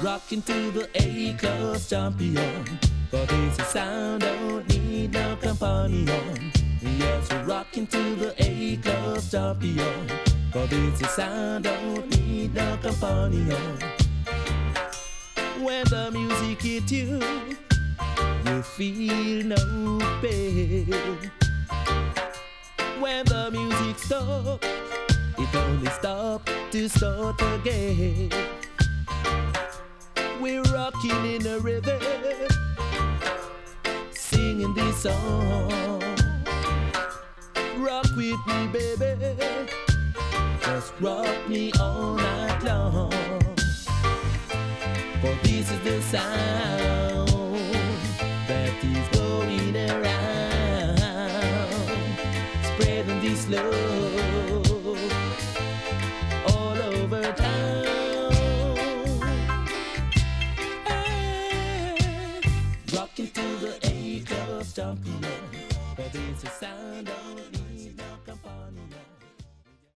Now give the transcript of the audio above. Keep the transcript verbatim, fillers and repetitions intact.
Rocking to the A-class champion. But it's a sound, don't need no companion. Yes, we're rocking to the A-class champion. But it's a sound, don't need no companion. When the music hits you, you feel no pain. When the music stops, it only stops to start again. We're rocking in a river, singing this song. Rock with me, baby, just rock me all night long. For this is the sound that is going around, spreading this love all over town. Hey, rocking to the A-class champion, but it's a sound only.